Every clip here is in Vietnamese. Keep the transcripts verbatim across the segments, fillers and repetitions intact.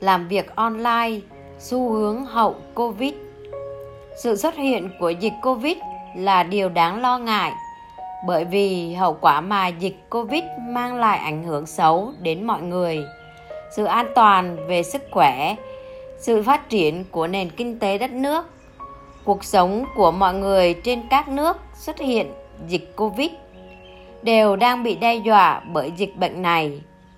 làm việc online, xu hướng hậu Covid. Sự xuất hiện của dịch Covid là điều đáng lo ngại, bởi vì hậu quả mà dịch Covid mang lại ảnh hưởng xấu đến mọi người, sự an toàn về sức khỏe, sự phát triển của nền kinh tế đất nước, cuộc sống của mọi người trên các nước xuất hiện dịch Covid đều đang bị đe dọa bởi dịch bệnh này.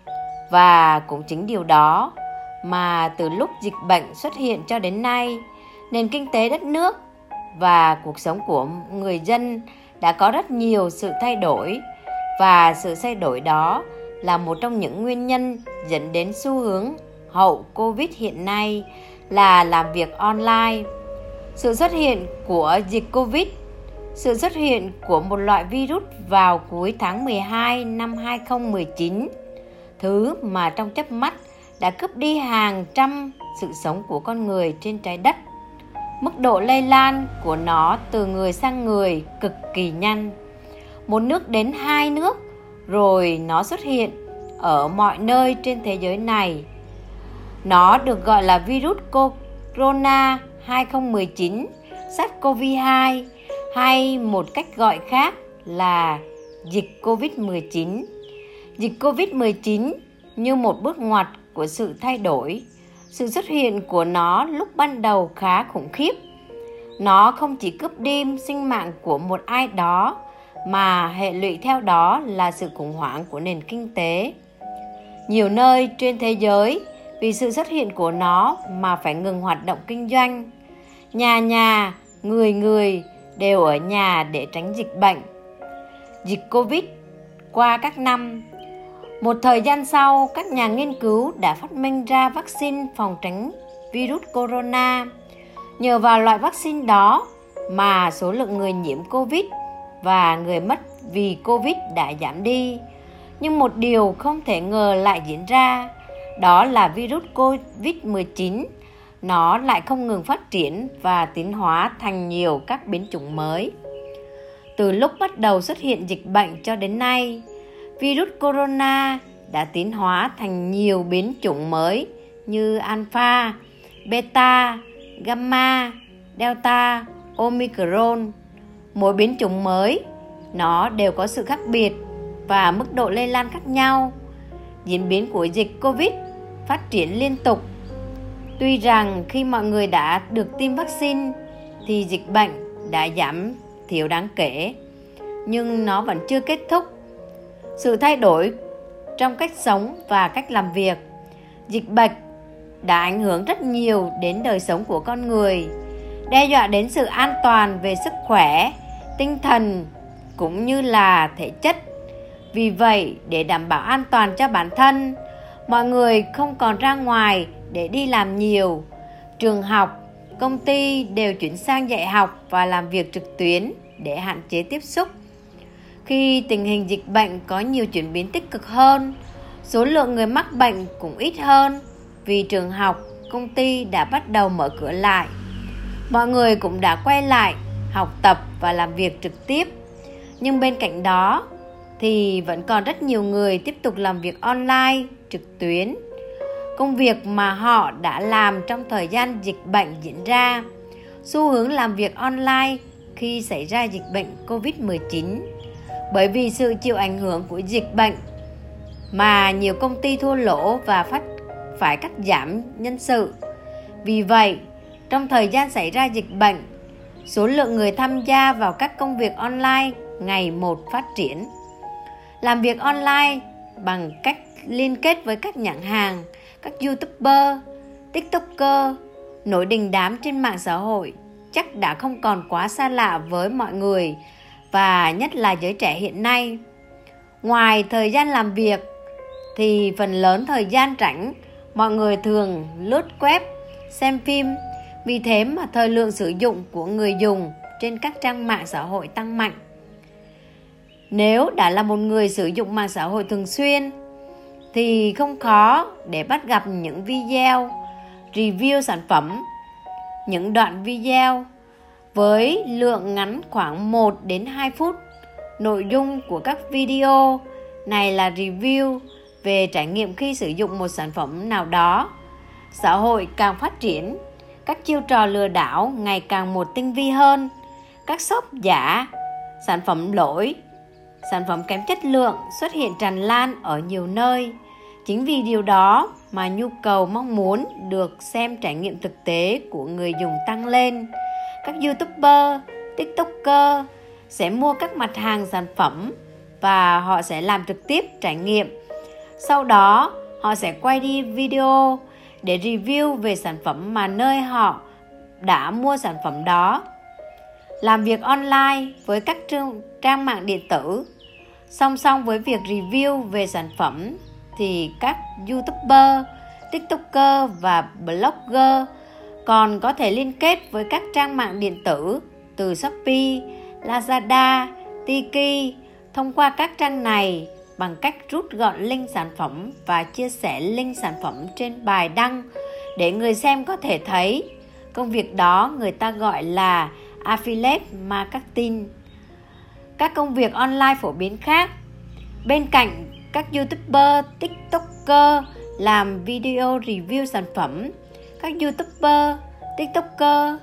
Và cũng chính điều đó mà từ lúc dịch bệnh xuất hiện cho đến nay, nền kinh tế đất nước và cuộc sống của người dân đã có rất nhiều sự thay đổi, và sự thay đổi đó là một trong những nguyên nhân dẫn đến xu hướng hậu Covid hiện nay là làm việc online. Sự xuất hiện của dịch Covid, sự xuất hiện của một loại virus vào cuối tháng mười hai năm hai không một chín, thứ mà trong chớp mắt đã cướp đi hàng trăm sự sống của con người trên trái đất. Mức độ lây lan của nó từ người sang người cực kỳ nhanh. Một nước đến hai nước, rồi nó xuất hiện ở mọi nơi trên thế giới này. Nó được gọi là virus corona hai không một chín, SARS-xê o vê hai, hay một cách gọi khác là dịch Covid mười chín. Dịch Covid mười chín như một bước ngoặt của sự thay đổi. Sự xuất hiện của nó lúc ban đầu khá khủng khiếp. Nó không chỉ cướp đi sinh mạng của một ai đó, mà hệ lụy theo đó là sự khủng hoảng của nền kinh tế. Nhiều nơi trên thế giới vì sự xuất hiện của nó mà phải ngừng hoạt động kinh doanh. Nhà nhà, người người đều ở nhà để tránh dịch bệnh. Dịch Covid qua các năm. Một thời gian sau, các nhà nghiên cứu đã phát minh ra vaccine phòng tránh virus corona. Nhờ vào loại vaccine đó mà số lượng người nhiễm Covid và người mất vì Covid đã giảm đi. Nhưng một điều không thể ngờ lại diễn ra, đó là virus Covid mười chín, nó lại không ngừng phát triển và tiến hóa thành nhiều các biến chủng mới. Từ lúc bắt đầu xuất hiện dịch bệnh cho đến nay, virus corona đã tiến hóa thành nhiều biến chủng mới như Alpha, Beta, Gamma, Delta, Omicron. Mỗi biến chủng mới, nó đều có sự khác biệt và mức độ lây lan khác nhau. Diễn biến của dịch Covid phát triển liên tục. Tuy rằng khi mọi người đã được tiêm vaccine thì dịch bệnh đã giảm thiểu đáng kể, nhưng nó vẫn chưa kết thúc. Sự thay đổi trong cách sống và cách làm việc, dịch bệnh đã ảnh hưởng rất nhiều đến đời sống của con người, đe dọa đến sự an toàn về sức khỏe, tinh thần cũng như là thể chất. Vì vậy, để đảm bảo an toàn cho bản thân, mọi người không còn ra ngoài để đi làm nhiều. Trường học, công ty đều chuyển sang dạy học và làm việc trực tuyến để hạn chế tiếp xúc. Khi tình hình dịch bệnh có nhiều chuyển biến tích cực hơn, số lượng người mắc bệnh cũng ít hơn vì trường học, công ty đã bắt đầu mở cửa lại. Mọi người cũng đã quay lại học tập và làm việc trực tiếp. Nhưng bên cạnh đó thì vẫn còn rất nhiều người tiếp tục làm việc online, trực tuyến. Công việc mà họ đã làm trong thời gian dịch bệnh diễn ra. Xu hướng làm việc online khi xảy ra dịch bệnh Covid mười chín. Bởi vì sự chịu ảnh hưởng của dịch bệnh mà nhiều công ty thua lỗ và phát, phải cắt giảm nhân sự. Vì vậy, trong thời gian xảy ra dịch bệnh, số lượng người tham gia vào các công việc online ngày một phát triển. Làm việc online bằng cách liên kết với các nhãn hàng, các YouTuber, TikToker, nổi đình đám trên mạng xã hội chắc đã không còn quá xa lạ với mọi người, và nhất là giới trẻ hiện nay. Ngoài thời gian làm việc thì phần lớn thời gian rảnh mọi người thường lướt web, xem phim. Vì thế mà thời lượng sử dụng của người dùng trên các trang mạng xã hội tăng mạnh. Nếu đã là một người sử dụng mạng xã hội thường xuyên thì không khó để bắt gặp những video review sản phẩm, những đoạn video với lượng ngắn khoảng một đến hai phút. Nội dung của các video này là review về trải nghiệm khi sử dụng một sản phẩm nào đó. xã hội càng phát triển, các chiêu trò lừa đảo ngày càng một tinh vi hơn, các shop giả, sản phẩm lỗi, sản phẩm kém chất lượng xuất hiện tràn lan ở nhiều nơi. Chính vì điều đó mà nhu cầu mong muốn được xem trải nghiệm thực tế của người dùng tăng lên. Các YouTuber, TikToker sẽ mua các mặt hàng sản phẩm và họ sẽ làm trực tiếp trải nghiệm. Sau đó, họ sẽ quay đi video để review về sản phẩm mà nơi họ đã mua sản phẩm đó. Làm việc online với các trang mạng điện tử, song song với việc review về sản phẩm thì các YouTuber, TikToker và Blogger còn có thể liên kết với các trang mạng điện tử từ Shopee, Lazada, Tiki thông qua các trang này bằng cách rút gọn link sản phẩm và chia sẻ link sản phẩm trên bài đăng để người xem có thể thấy. Công việc đó người ta gọi là Affiliate Marketing. Các công việc online phổ biến khác, bên cạnh các YouTuber, TikToker làm video review sản phẩm, các YouTuber, TikToker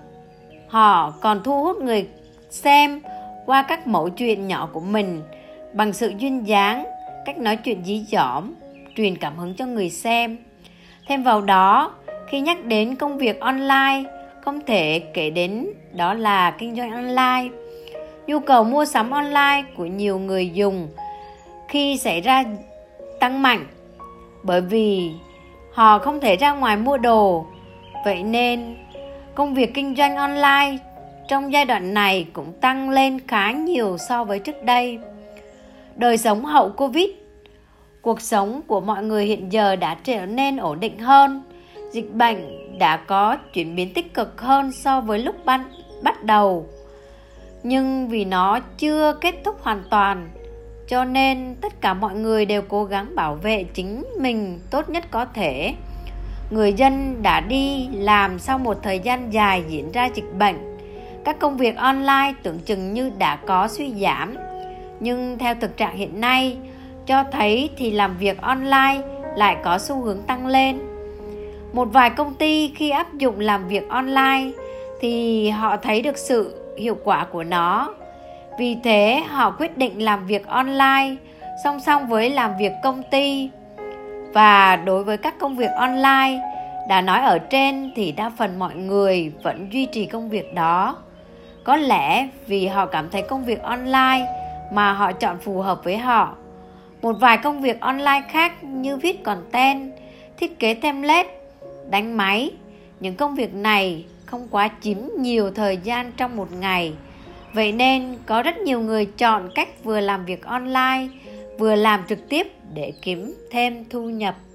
họ còn thu hút người xem qua các mẫu chuyện nhỏ của mình bằng sự duyên dáng, cách nói chuyện dí dỏm, truyền cảm hứng cho người xem. Thêm vào đó, khi nhắc đến công việc online, không thể kể đến đó là kinh doanh online. Nhu cầu mua sắm online của nhiều người dùng khi xảy ra tăng mạnh bởi vì họ không thể ra ngoài mua đồ. Vậy nên, công việc kinh doanh online trong giai đoạn này cũng tăng lên khá nhiều so với trước đây. Đời sống hậu Covid, cuộc sống của mọi người hiện giờ đã trở nên ổn định hơn. Dịch bệnh đã có chuyển biến tích cực hơn so với lúc ban, bắt đầu. Nhưng vì nó chưa kết thúc hoàn toàn, cho nên tất cả mọi người đều cố gắng bảo vệ chính mình tốt nhất có thể. Người dân đã đi làm sau một thời gian dài diễn ra dịch bệnh. Các công việc online tưởng chừng như đã có suy giảm. Nhưng theo thực trạng hiện nay, cho thấy thì làm việc online lại có xu hướng tăng lên. Một vài công ty khi áp dụng làm việc online thì họ thấy được sự hiệu quả của nó. Vì thế họ quyết định làm việc online song song với làm việc công ty. Và đối với các công việc online đã nói ở trên thì đa phần mọi người vẫn duy trì công việc đó. Có lẽ vì họ cảm thấy công việc online mà họ chọn phù hợp với họ. Một vài công việc online khác như viết content, thiết kế template, đánh máy, những công việc này không quá chiếm nhiều thời gian trong một ngày. Vậy nên có rất nhiều người chọn cách vừa làm việc online, vừa làm trực tiếp để kiếm thêm thu nhập.